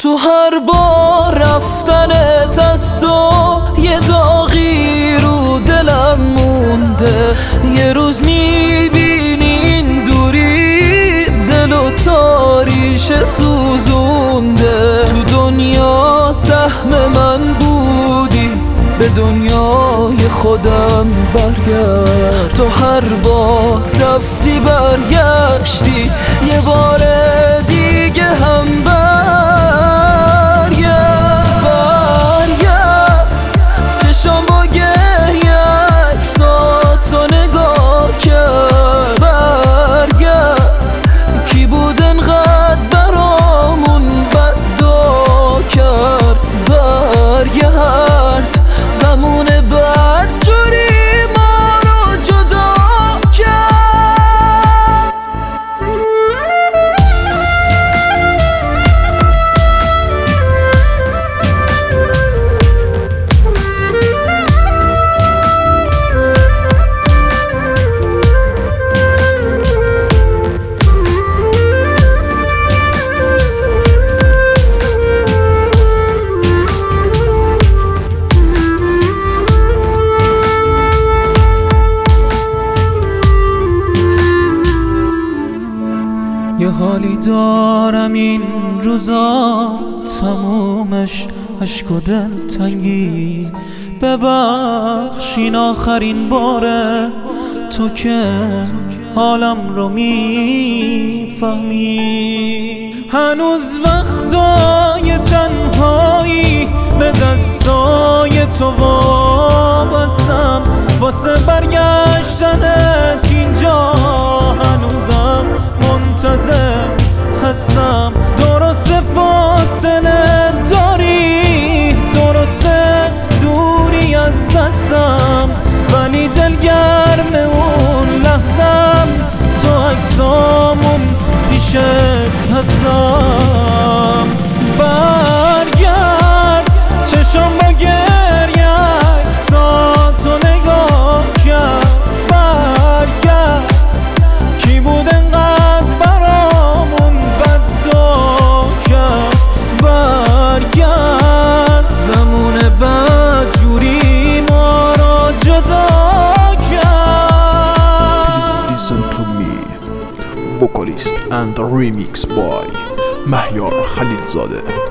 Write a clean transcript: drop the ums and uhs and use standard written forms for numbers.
تو هر بار رفتنت از تو یه داغی رو دلم مونده. یه روز میبینی این دوری دلو تاریش سوزونده. تو دنیا سهم من بودی، به دنیای خودم برگرد. تو هر بار رفتی برگشتی، یه بار دیگه هم برگرد. چشام با گریه عکساتو نگاه کرد. برگرد، کی بود انقدر برامون بدا کرد. برگرد، زمون بعد جوری ما رو جدا کرد. یه حالی دارم این روزا تمومش عشق و دلتنگی. ببخش این آخرین باره، تو که حالم رو میفهمی. هنوز وقتای تنهایی به دستای تو وابستم. واسه برگشتنت اینجا هنوزم منتظر هستم. درسته فاصله داری، درسته دوری از دستم، ولی دلگرم اون لحظم. تو عکسامون پیشت هستم. برگرد، چشم با گریه عکساتو نگاه کرد. برگرد، کی بود انقدر برامون بدا کرد. برگرد، زمون بعد جوری ما را جدا کرد. Please listen to me. Vocalist and remix by مهیار خلیلزاده.